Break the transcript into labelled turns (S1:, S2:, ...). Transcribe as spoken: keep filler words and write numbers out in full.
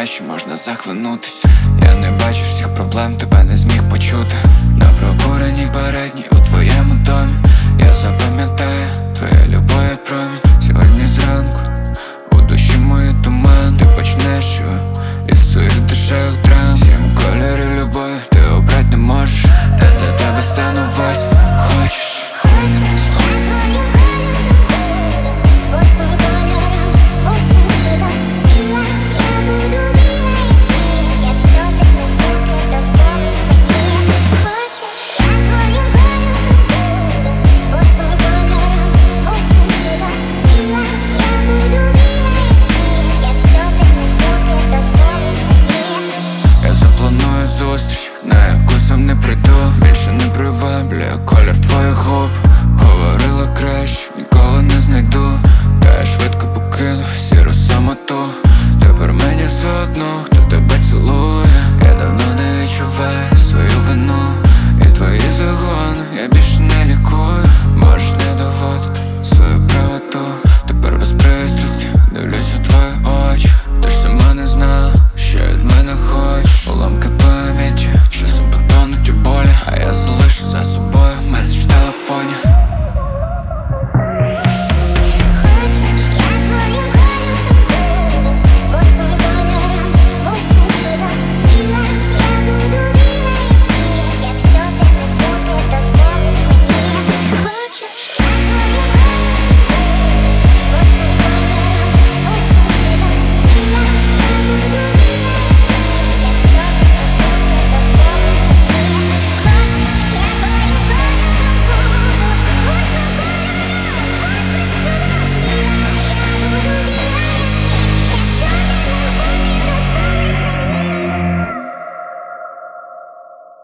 S1: що можна захлинутися. Я не бачу всіх проблем, тебе не зміг почути. На прокуреній передній у твоєму домі я запам'ятаю твоя любов як промінь. Сьогодні зранку у душі мої туман. Ти почнеш що із своїх душевих драм. Сім кольорів любові ти обрать не можеш. Я для тебе стану восьмим. Хочеш? Зустріч, на яку сам не прийду. Більше не приваблює колір твоїх губ. Говорила краще, ніколи не знайду. Та я швидко покинув сіру самоту. Тепер мені все одно, хто тебе цілує. Я давно не відчуваю свою вину. І твої загони я більше не лікую. Можеш не доводити свою правоту. Тепер без пристрасті дивлюсь у твої очі. Ти ж сама не знала, що від мене хочеш. Уламки